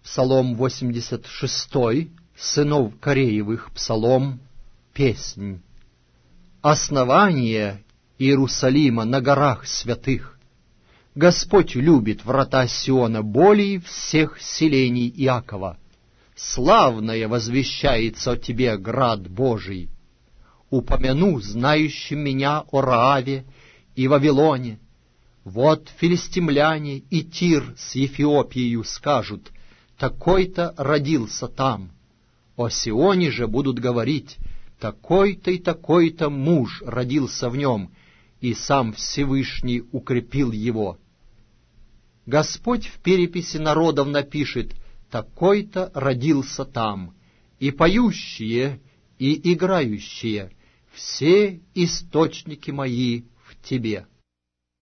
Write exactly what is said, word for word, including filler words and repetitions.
Псалом восемьдесят шестой, сынов Кореевых, псалом, песнь. Основание Иерусалима на горах святых. Господь любит врата Сиона более всех селений Иакова. Славное возвещается о тебе, град Божий. Упомяну знающим меня о Рааве и Вавилоне. Вот филистимляне и Тир с Эфиопией скажут: такой-то родился там. О Сионе же будут говорить: такой-то и такой-то муж родился в нем, и сам Всевышний укрепил его. Господь в переписи народов напишет: такой-то родился там, и поющие, и играющие, все источники мои в тебе.